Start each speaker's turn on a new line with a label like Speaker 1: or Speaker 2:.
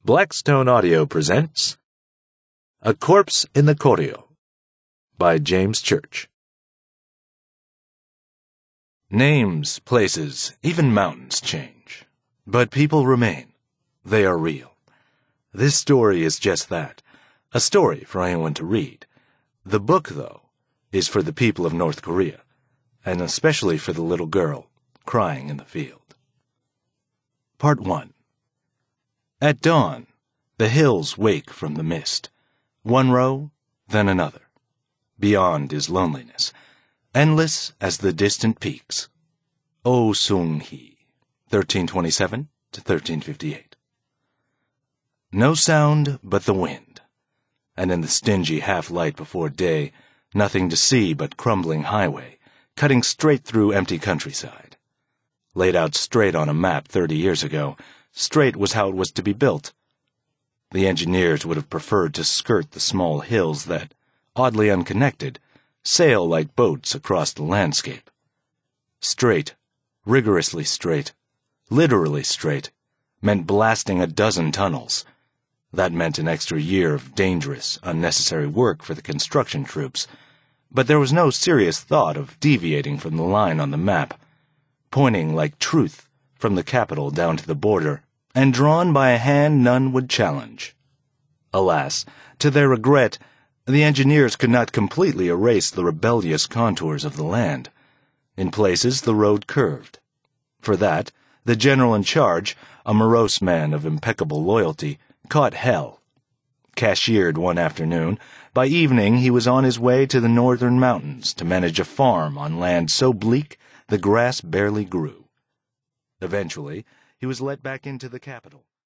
Speaker 1: Blackstone Audio presents A Corpse in the Koryo by James Church. Names, places, even mountains change, but people remain. They are real. This story is just that, a story for anyone to read. The book, though, is for the people of North Korea, and especially for the little girl crying in the field. Part 1. At dawn, the hills wake from the mist. One row, then another. Beyond is loneliness, endless as the distant peaks. Oh Sung-hee, 1327 to 1358. No sound but the wind, and in the stingy half-light before day, nothing to see but crumbling highway, cutting straight through empty countryside. Laid out straight on a map 30 years ago, straight was how it was to be built. The engineers would have preferred to skirt the small hills that, oddly unconnected, sail like boats across the landscape. Straight, rigorously straight, literally straight, meant blasting a dozen tunnels. That meant an extra year of dangerous, unnecessary work for the construction troops, but there was no serious thought of deviating from the line on the map, pointing like truth from the capital down to the border, and drawn by a hand none would challenge. Alas, to their regret, the engineers could not completely erase the rebellious contours of the land. In places the road curved. For that, the general in charge, a morose man of impeccable loyalty, caught hell. Cashiered one afternoon, by evening he was on his way to the northern mountains to manage a farm on land so bleak the grass barely grew. Eventually, he was let back into the capital.